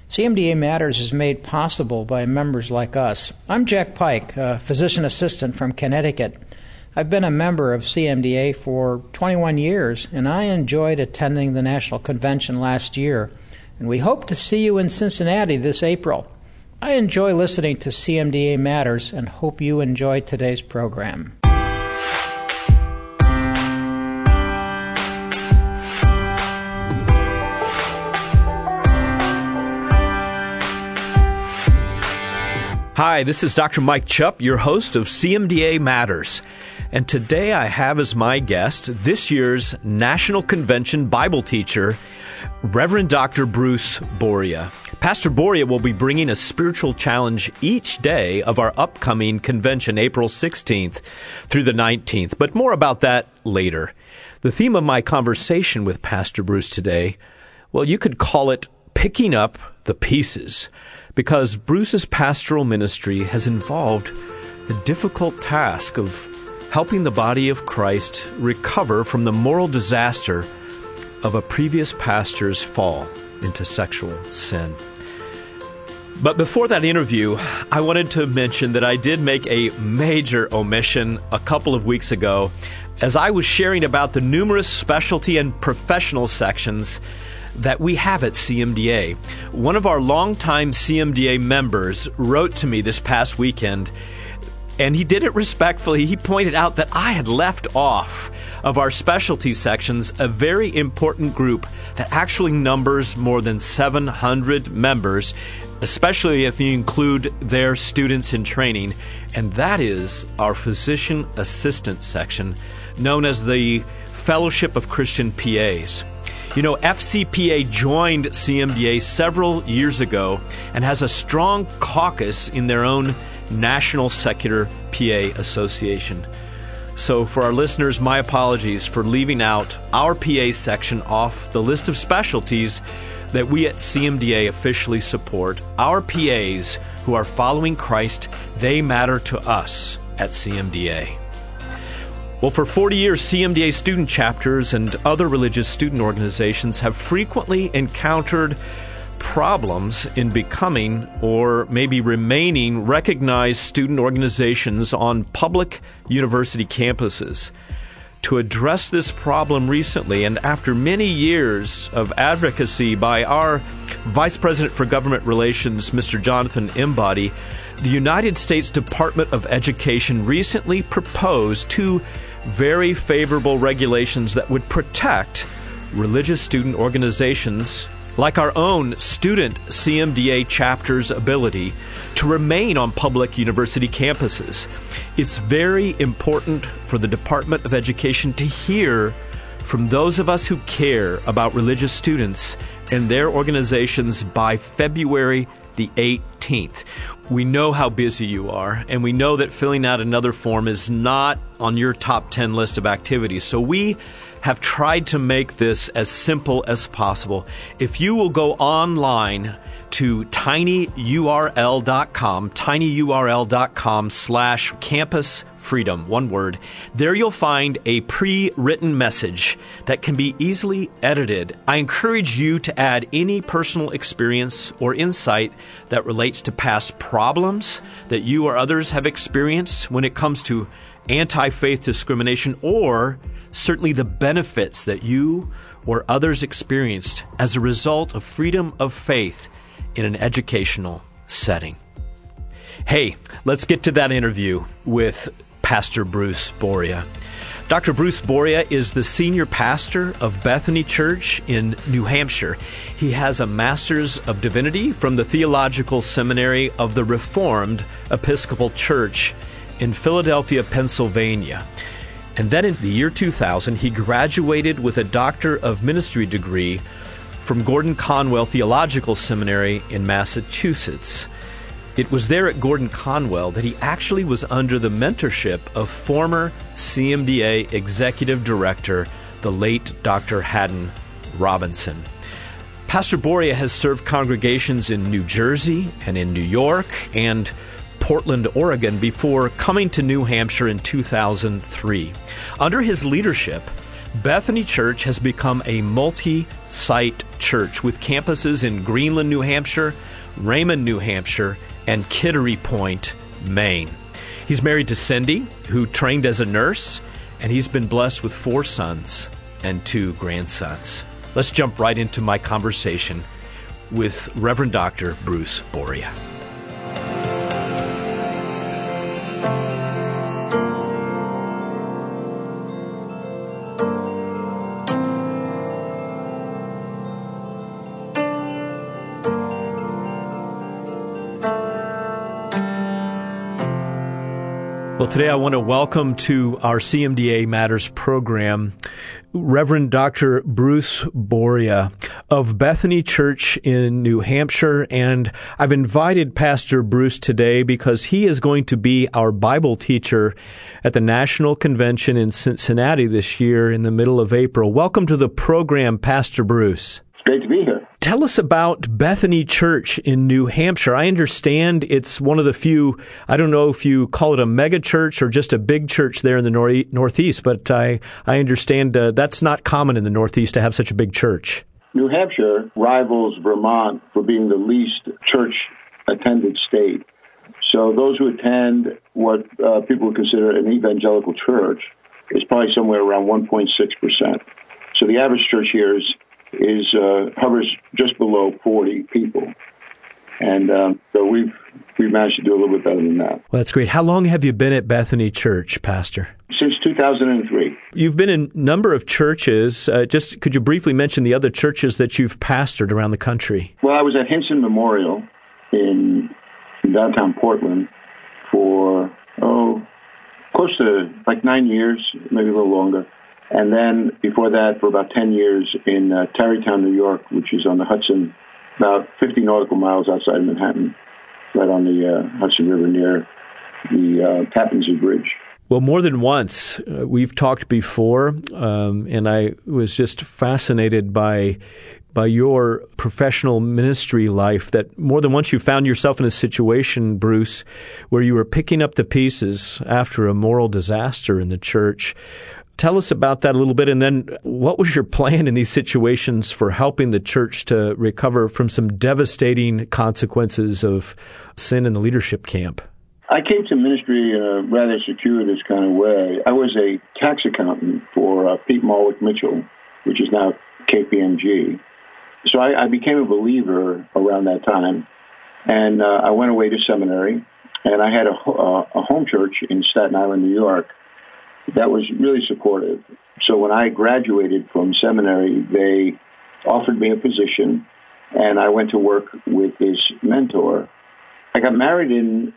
CMDA Matters is made possible by members like us. I'm Jack Pike, a physician assistant from Connecticut. I've been a member of CMDA for 21 years, and I enjoyed attending the National Convention last year, and we hope to see you in Cincinnati this April. I enjoy listening to CMDA Matters and hope you enjoy today's program. Hi, this is Dr. Mike Chupp, your host of CMDA Matters. And today I have as my guest this year's National Convention Bible teacher, Reverend Dr. Bruce Boria. Pastor Boria will be bringing a spiritual challenge each day of our upcoming convention, April 16th through the 19th. But more about that later. The theme of my conversation with Pastor Bruce today, well, you could call it Picking Up the Pieces, because Bruce's pastoral ministry has involved the difficult task of helping the body of Christ recover from the moral disaster of a previous pastor's fall into sexual sin. But before that interview, I wanted to mention that I did make a major omission a couple of weeks ago as I was sharing about the numerous specialty and professional sections that we have at CMDA. One of our longtime CMDA members wrote to me this past weekend, and he did it respectfully. He pointed out that I had left off of our specialty sections a very important group that actually numbers more than 700 members, especially if you include their students in training, and that is our physician assistant section, known as the Fellowship of Christian PAs. You know, FCPA joined CMDA several years ago and has a strong caucus in their own National Secular PA Association. So for our listeners, my apologies for leaving out our PA section off the list of specialties that we at CMDA officially support. Our PAs who are following Christ, they matter to us at CMDA. Well, for 40 years, CMDA student chapters and other religious student organizations have frequently encountered problems in becoming or maybe remaining recognized student organizations on public university campuses. To address this problem recently, and after many years of advocacy by our Vice President for Government Relations, Mr. Jonathan Embody, the United States Department of Education recently proposed two very favorable regulations that would protect religious student organizations like our own student CMDA chapter's ability to remain on public university campuses. It's very important for the Department of Education to hear from those of us who care about religious students and their organizations by February the 18th. We know how busy you are, and we know that filling out another form is not on your top 10 list of activities. So we have tried to make this as simple as possible. If you will go online to tinyurl.com/campusfreedom, one word. There you'll find a pre-written message that can be easily edited. I encourage you to add any personal experience or insight that relates to past problems that you or others have experienced when it comes to anti-faith discrimination, or certainly the benefits that you or others experienced as a result of freedom of faith in an educational setting. Hey, let's get to that interview with Pastor Bruce Boria. Dr. Bruce Boria is the senior pastor of Bethany Church in New Hampshire. He has a Master's of Divinity from the Theological Seminary of the Reformed Episcopal Church in Philadelphia, Pennsylvania. And then in the year 2000, he graduated with a Doctor of Ministry degree from Gordon Conwell Theological Seminary in Massachusetts. It was there at Gordon Conwell that he actually was under the mentorship of former CMDA Executive Director, the late Dr. Haddon Robinson. Pastor Boria has served congregations in New Jersey and in New York and Portland, Oregon, before coming to New Hampshire in 2003. Under his leadership, Bethany Church has become a multi site church with campuses in Greenland, New Hampshire, Raymond, New Hampshire, and Kittery Point, Maine. He's married to Cindy, who trained as a nurse, and he's been blessed with 4 sons and 2 grandsons. Let's jump right into my conversation with Reverend Dr. Bruce Boria. Well, today I want to welcome to our CMDA Matters program Reverend Dr. Bruce Boria of Bethany Church in New Hampshire. And I've invited Pastor Bruce today because he is going to be our Bible teacher at the National Convention in Cincinnati this year in the middle of April. Welcome to the program, Pastor Bruce. It's great to be here. Tell us about Bethany Church in New Hampshire. I understand it's one of the few, I don't know if you call it a mega church or just a big church there in the Northeast, but I understand that's not common in the Northeast to have such a big church. New Hampshire rivals Vermont for being the least church-attended state. So those who attend what people would consider an evangelical church is probably somewhere around 1.6%. So the average church here hovers just below 40 people. And so we've managed to do a little bit better than that. Well, that's great. How long have you been at Bethany Church, Pastor? Since 2003. You've been in a number of churches. Just could you briefly mention the other churches that you've pastored around the country? Well, I was at Hinson Memorial in downtown Portland for, close to like 9 years, maybe a little longer. And then before that, for about 10 years in Tarrytown, New York, which is on the Hudson, about 50 nautical miles outside of Manhattan, right on the Hudson River near the Tappan Zee Bridge. Well, more than once, we've talked before, and I was just fascinated by your professional ministry life, that more than once you found yourself in a situation, Bruce, where you were picking up the pieces after a moral disaster in the church. Tell us about that a little bit, and then what was your plan in these situations for helping the church to recover from some devastating consequences of sin in the leadership camp? I came to ministry in a rather circuitous kind of way. I was a tax accountant for Pete Malwick Mitchell, which is now KPMG. So I became a believer around that time, and I went away to seminary, and I had a home church in Staten Island, New York, that was really supportive. So when I graduated from seminary, they offered me a position, and I went to work with this mentor. I got married in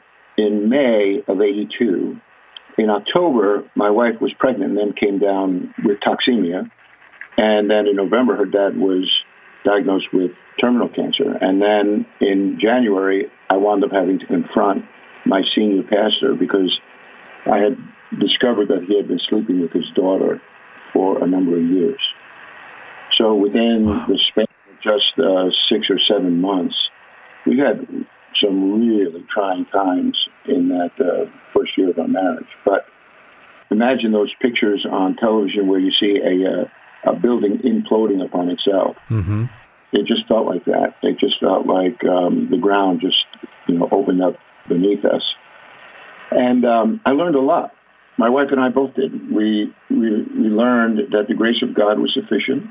May of 82. In October, my wife was pregnant and then came down with toxemia. And then in November, her dad was diagnosed with terminal cancer. And then in January, I wound up having to confront my senior pastor because I had discovered that he had been sleeping with his daughter for a number of years. So within the span of just 6 or 7 months, we had some really trying times in that first year of our marriage. But imagine those pictures on television where you see a building imploding upon itself. Mm-hmm. It just felt like that. It just felt like the ground just opened up beneath us. And I learned a lot. My wife and I both did. We learned that the grace of God was sufficient.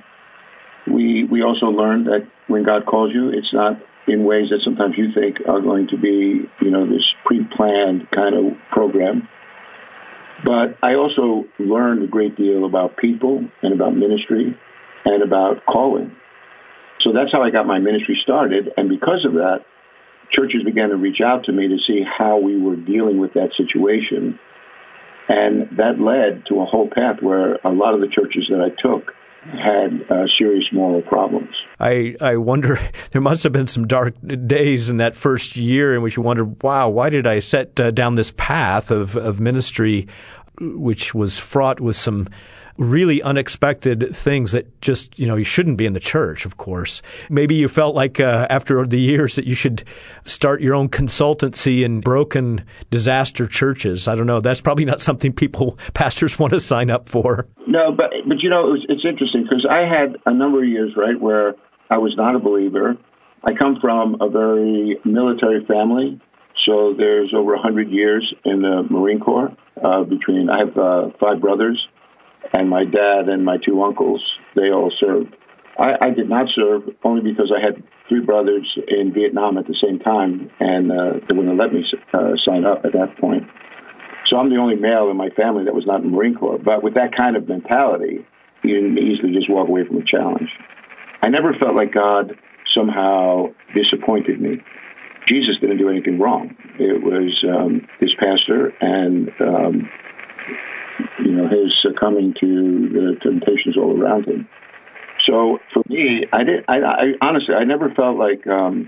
We also learned that when God calls you, it's not in ways that sometimes you think are going to be, this pre-planned kind of program. But I also learned a great deal about people and about ministry and about calling. So that's how I got my ministry started. And because of that, churches began to reach out to me to see how we were dealing with that situation. And that led to a whole path where a lot of the churches that I took had serious moral problems. I wonder, there must have been some dark days in that first year in which you wondered, wow, why did I set down this path of ministry, which was fraught with some really unexpected things that just, you shouldn't be in the church, of course. Maybe you felt like after the years that you should start your own consultancy in broken disaster churches. I don't know. That's probably not something pastors want to sign up for. No, but it's interesting because I had a number of years, right, where I was not a believer. I come from a very military family. So there's over 100 years in the Marine Corps. I have 5 brothers, and my dad and my 2 uncles, they all served. I did not serve only because I had 3 brothers in Vietnam at the same time, and they wouldn't let me sign up at that point. So I'm the only male in my family that was not in the Marine Corps. But with that kind of mentality, you didn't easily just walk away from a challenge. I never felt like God somehow disappointed me. Jesus didn't do anything wrong. It was his pastor and his succumbing to the temptations all around him. So for me, I honestly never felt like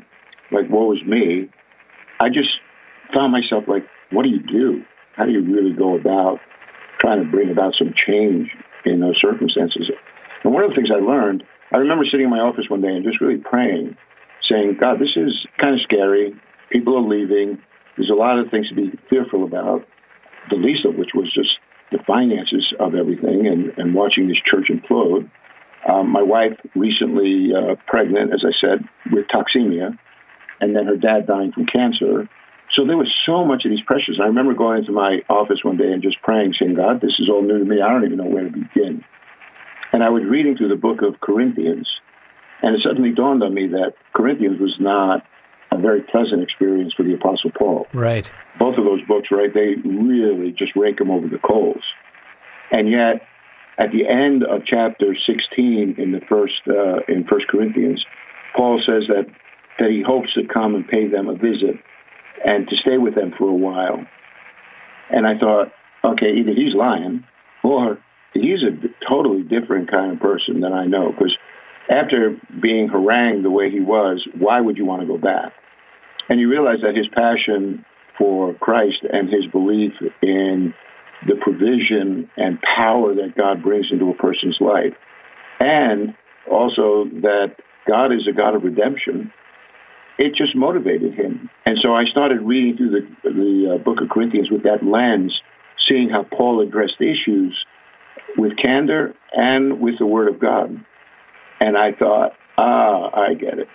woe is me. I just found myself like, what do you do? How do you really go about trying to bring about some change in those circumstances? And one of the things I learned, I remember sitting in my office one day and just really praying, saying, God, this is kind of scary. People are leaving. There's a lot of things to be fearful about, the least of which was just the finances of everything and watching this church implode. My wife recently pregnant, as I said, with toxemia, and then her dad dying from cancer. So there was so much of these pressures. I remember going into my office one day and just praying, saying, God, this is all new to me. I don't even know where to begin. And I was reading through the book of Corinthians, and it suddenly dawned on me that Corinthians was not a very pleasant experience for the Apostle Paul. Right. Both of those books, right, they really just rake him over the coals. And yet, at the end of chapter 16 in in 1 Corinthians, Paul says that he hopes to come and pay them a visit and to stay with them for a while. And I thought, okay, either he's lying or he's a totally different kind of person than I know, because after being harangued the way he was, why would you want to go back? And you realize that his passion for Christ and his belief in the provision and power that God brings into a person's life, and also that God is a God of redemption, it just motivated him. And so I started reading through the book of Corinthians with that lens, seeing how Paul addressed issues with candor and with the Word of God. And I thought, I get it.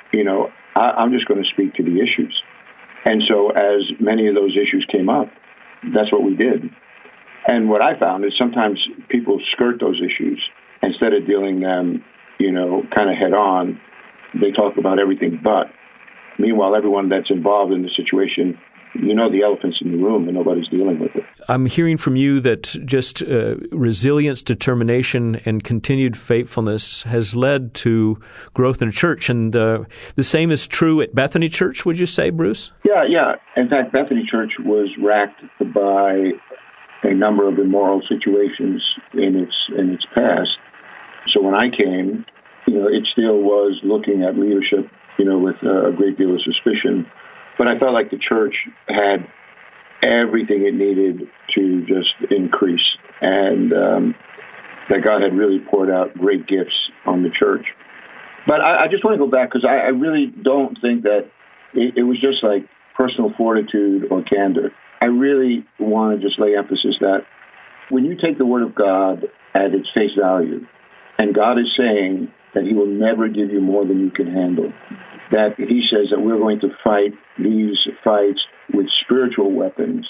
I'm just going to speak to the issues. And so as many of those issues came up, that's what we did. And what I found is sometimes people skirt those issues. Instead of dealing them, kind of head on, they talk about everything but. Meanwhile, everyone that's involved in the situation, the elephant's in the room and nobody's dealing with it. I'm hearing from you that just resilience, determination, and continued faithfulness has led to growth in a church. And the same is true at Bethany Church, would you say, Bruce? Yeah. In fact, Bethany Church was racked by a number of immoral situations in its past. So when I came, it still was looking at leadership, with a great deal of suspicion. But I felt like the church had everything it needed to just increase, and that God had really poured out great gifts on the church. But I just want to go back, because I really don't think that it was just like personal fortitude or candor. I really want to just lay emphasis that when you take the Word of God at its face value, and God is saying that he will never give you more than you can handle, that he says that we're going to fight these fights with spiritual weapons,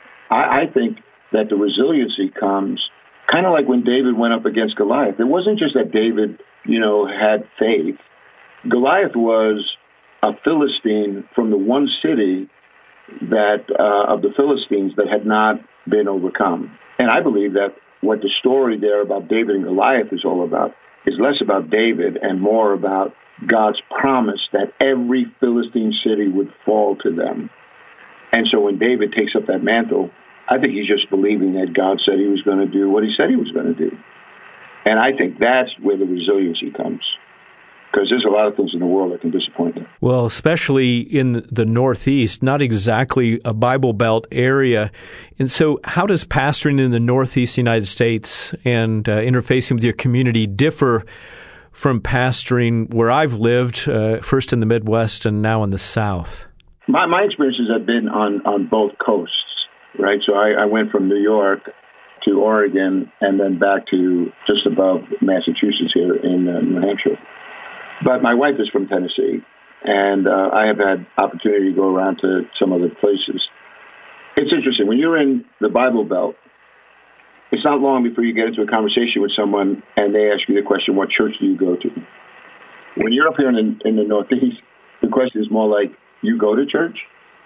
I think that the resiliency comes kind of like when David went up against Goliath. It wasn't just that David, had faith. Goliath was a Philistine from the one city that of the Philistines that had not been overcome. And I believe that what the story there about David and Goliath is all about is less about David and more about God's promise that every Philistine city would fall to them. And so when David takes up that mantle, I think he's just believing that God said he was going to do what he said he was going to do. And I think that's where the resiliency comes. because there's a lot of things in the world that can disappoint them. Well, especially in the Northeast, not exactly a Bible Belt area. And so how does pastoring in the Northeast United States and interfacing with your community differ from pastoring where I've lived, first in the Midwest and now in the South? My experiences have been on both coasts, right? So I went from New York to Oregon and then back to just above Massachusetts here in New Hampshire. But my wife is from Tennessee, and I have had opportunity to go around to some other places. It's interesting. When you're in the Bible Belt, it's not long before you get into a conversation with someone and they ask you the question, what church do you go to? When you're up here in the Northeast, the question is more like, you go to church?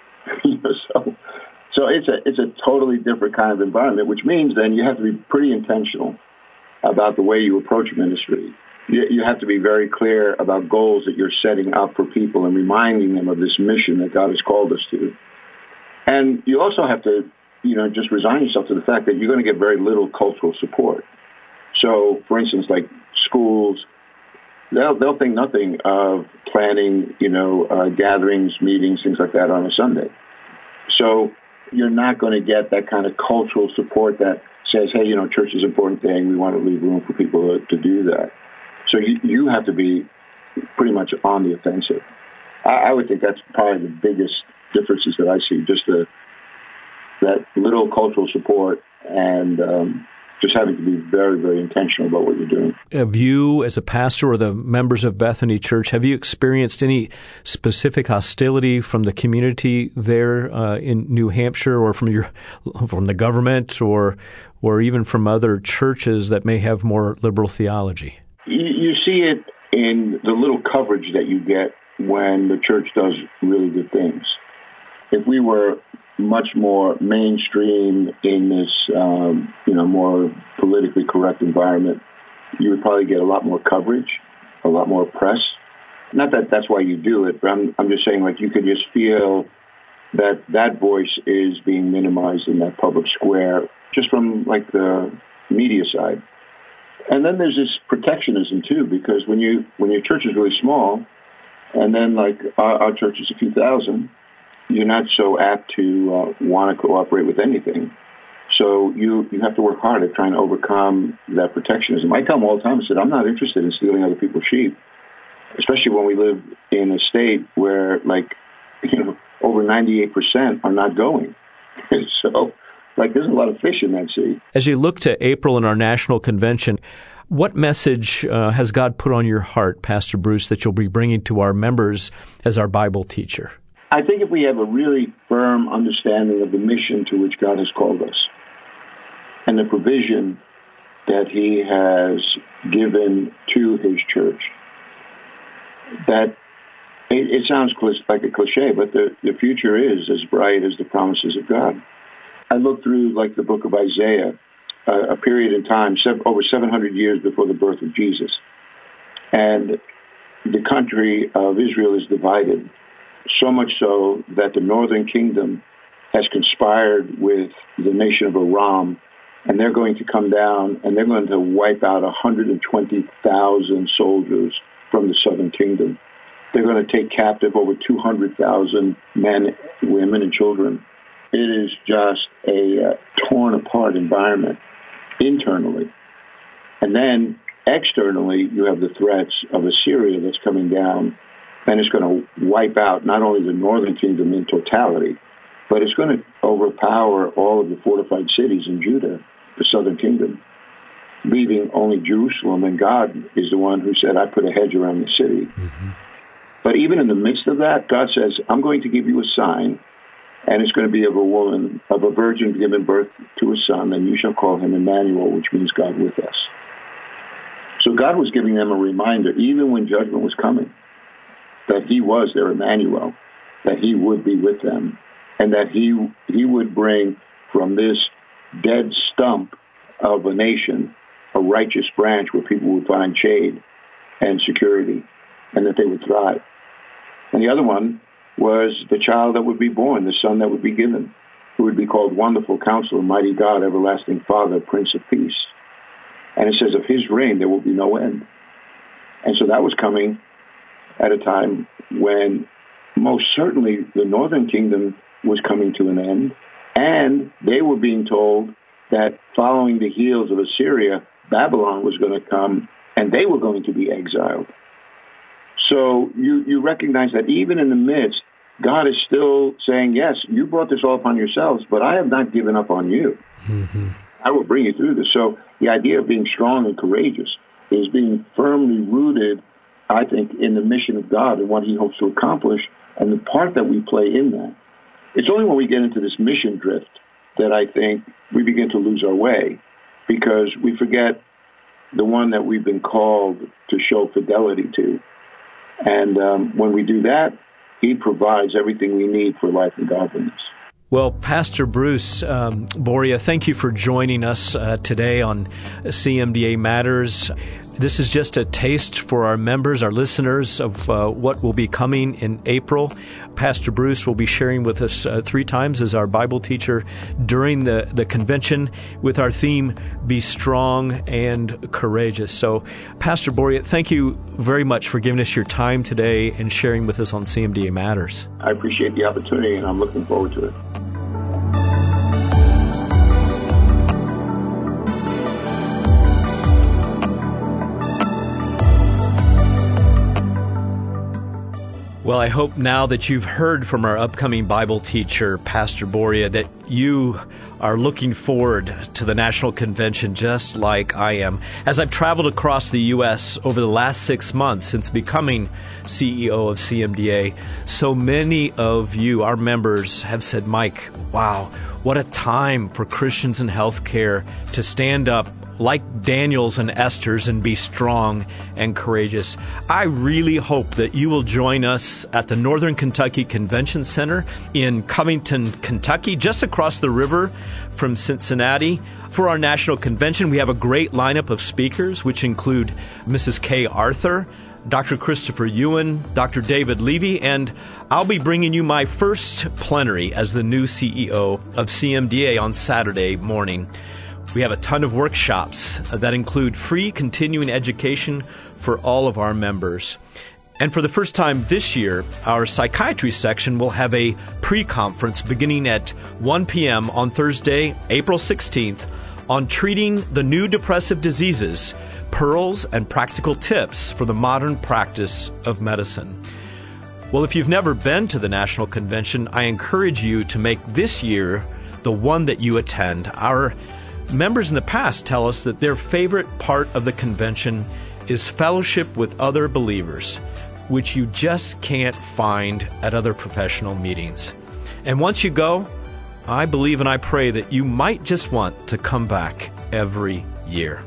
So it's a totally different kind of environment, which means then you have to be pretty intentional about the way you approach ministry. You have to be very clear about goals that you're setting up for people and reminding them of this mission that God has called us to. And you also have to, just resign yourself to the fact that you're going to get very little cultural support. So, for instance, like schools, they'll think nothing of planning, gatherings, meetings, things like that on a Sunday. So you're not going to get that kind of cultural support that says, hey, church is an important thing. We want to leave room for people to do that. So you have to be pretty much on the offensive. I would think that's probably the biggest differences that I see, just that little cultural support and just having to be very, very intentional about what you're doing. Have you, as a pastor or the members of Bethany Church, have you experienced any specific hostility from the community there in New Hampshire, or from the government, or even from other churches that may have more liberal theology? You see it in the little coverage that you get when the church does really good things. If we were much more mainstream in this, more politically correct environment, you would probably get a lot more coverage, a lot more press. Not that that's why you do it, but I'm just saying, like, you could just feel that voice is being minimized in that public square, just from like the media side. And then there's this protectionism too, because when your church is really small, and then like our church is a few thousand, you're not so apt to want to cooperate with anything. So you have to work hard at trying to overcome that protectionism. I tell them all the time, I said, I'm not interested in stealing other people's sheep, especially when we live in a state where, over 98% are not going. So, there's a lot of fish in that sea. As you look to April in our national convention, what message has God put on your heart, Pastor Bruce, that you'll be bringing to our members as our Bible teacher? I think if we have a really firm understanding of the mission to which God has called us and the provision that He has given to His church, that it sounds like a cliche, but the future is as bright as the promises of God. I looked through the book of Isaiah, a period in time, over 700 years before the birth of Jesus. And the country of Israel is divided, so much so that the northern kingdom has conspired with the nation of Aram, and they're going to come down and they're going to wipe out 120,000 soldiers from the southern kingdom. They're going to take captive over 200,000 men, women, and children. It is just a torn apart environment internally. And then externally, you have the threats of Assyria that's coming down, and it's going to wipe out not only the northern kingdom in totality, but it's going to overpower all of the fortified cities in Judah, the southern kingdom, leaving only Jerusalem, and God is the one who said, I put a hedge around the city. Mm-hmm. But even in the midst of that, God says, I'm going to give you a sign, and it's going to be of a woman, of a virgin giving birth to a son, and you shall call him Emmanuel, which means God with us. So God was giving them a reminder, even when judgment was coming, that He was their Emmanuel, that He would be with them, and that He would bring from this dead stump of a nation a righteous branch where people would find shade and security, and that they would thrive. And the other one was the child that would be born, the son that would be given, who would be called Wonderful Counselor, Mighty God, Everlasting Father, Prince of Peace. And it says of His reign there will be no end. And so that was coming at a time when most certainly the northern kingdom was coming to an end, and they were being told that following the heels of Assyria, Babylon was going to come, and they were going to be exiled. So you recognize that even in the midst, God is still saying, yes, you brought this all upon yourselves, but I have not given up on you. Mm-hmm. I will bring you through this. So the idea of being strong and courageous is being firmly rooted, I think, in the mission of God and what he hopes to accomplish and the part that we play in that. It's only when we get into this mission drift that I think we begin to lose our way, because we forget the one that we've been called to show fidelity to. And when we do that, he provides everything we need for life and godliness. Well, Pastor Bruce Boria, thank you for joining us today on CMDA Matters. This is just a taste for our members, our listeners, of what will be coming in April. Pastor Bruce will be sharing with us 3 times as our Bible teacher during the convention with our theme, Be Strong and Courageous. So, Pastor Boria, thank you very much for giving us your time today and sharing with us on CMDA Matters. I appreciate the opportunity, and I'm looking forward to it. Well, I hope now that you've heard from our upcoming Bible teacher, Pastor Boria, that you are looking forward to the National Convention just like I am. As I've traveled across the U.S. over the last 6 months since becoming CEO of CMDA, so many of you, our members, have said, Mike, wow, what a time for Christians in healthcare to stand up like Daniel's and Esther's and be strong and courageous. I really hope that you will join us at the Northern Kentucky Convention Center in Covington, Kentucky, just across the river from Cincinnati. For our national convention, we have a great lineup of speakers, which include Mrs. Kay Arthur, Dr. Christopher Ewan, Dr. David Levy, and I'll be bringing you my first plenary as the new CEO of CMDA on Saturday morning. We have a ton of workshops that include free continuing education for all of our members. And for the first time this year, our psychiatry section will have a pre-conference beginning at 1 p.m. on Thursday, April 16th, on treating the new depressive diseases, pearls and practical tips for the modern practice of medicine. Well, if you've never been to the National Convention, I encourage you to make this year the one that you attend. Our members in the past tell us that their favorite part of the convention is fellowship with other believers, which you just can't find at other professional meetings. And once you go, I believe and I pray that you might just want to come back every year.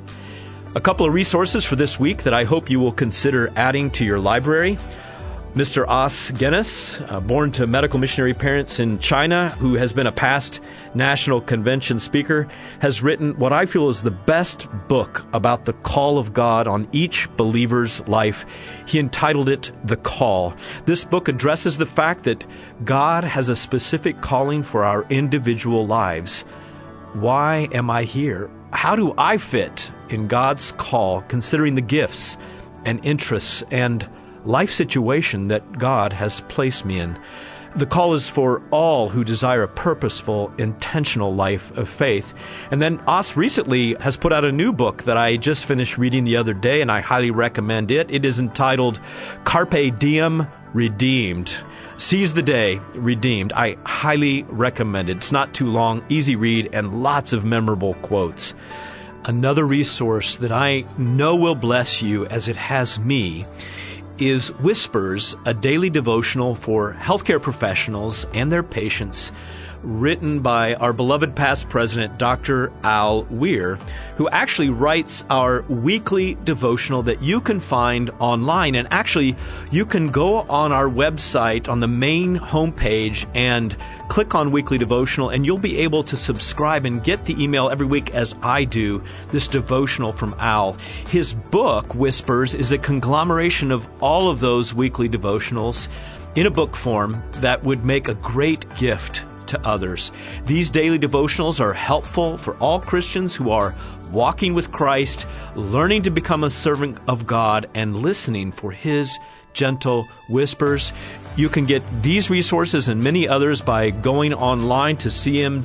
A couple of resources for this week that I hope you will consider adding to your library. Mr. Os Guinness, born to medical missionary parents in China, who has been a past National Convention speaker, has written what I feel is the best book about the call of God on each believer's life. He entitled it The Call. This book addresses the fact that God has a specific calling for our individual lives. Why am I here? How do I fit in God's call, considering the gifts and interests and life situation that God has placed me in? The call is for all who desire a purposeful, intentional life of faith. And then Os recently has put out a new book that I just finished reading the other day, and I highly recommend it. It is entitled Carpe Diem Redeemed. Seize the Day, Redeemed. I highly recommend it. It's not too long, easy read, and lots of memorable quotes. Another resource that I know will bless you as it has me is Whispers, a daily devotional for healthcare professionals and their patients, written by our beloved past president, Dr. Al Weir, who actually writes our weekly devotional that you can find online. And actually, you can go on our website on the main homepage and click on Weekly Devotional, and you'll be able to subscribe and get the email every week as I do, this devotional from Al. His book, Whispers, is a conglomeration of all of those weekly devotionals in a book form that would make a great gift to others. These daily devotionals are helpful for all Christians who are walking with Christ, learning to become a servant of God, and listening for His gentle whispers. You can get these resources and many others by going online to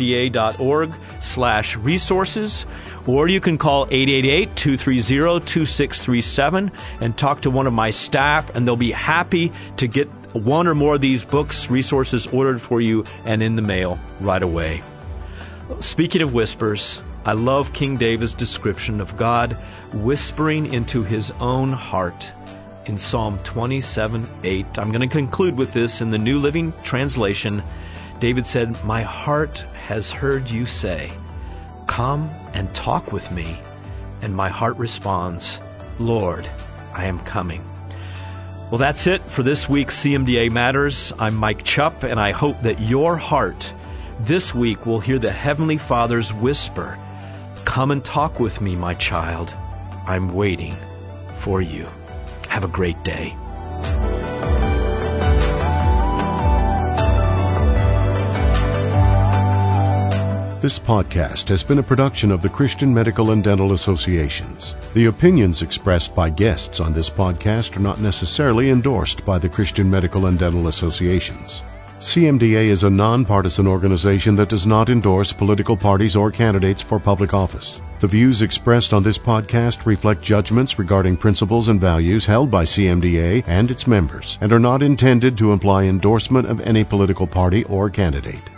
cmda.org/resources, or you can call 888-230-2637 and talk to one of my staff, and they'll be happy to get one or more of these books, resources ordered for you and in the mail right away. Speaking of whispers, I love King David's description of God whispering into his own heart in Psalm 27:8. I'm going to conclude with this in the New Living Translation. David said, "My heart has heard you say, 'Come and talk with me.' And my heart responds, 'Lord, I am coming.'" Well, that's it for this week's CMDA Matters. I'm Mike Chupp, and I hope that your heart this week will hear the Heavenly Father's whisper, "Come and talk with me, my child. I'm waiting for you." Have a great day. This podcast has been a production of the Christian Medical and Dental Associations. The opinions expressed by guests on this podcast are not necessarily endorsed by the Christian Medical and Dental Associations. CMDA is a nonpartisan organization that does not endorse political parties or candidates for public office. The views expressed on this podcast reflect judgments regarding principles and values held by CMDA and its members and are not intended to imply endorsement of any political party or candidate.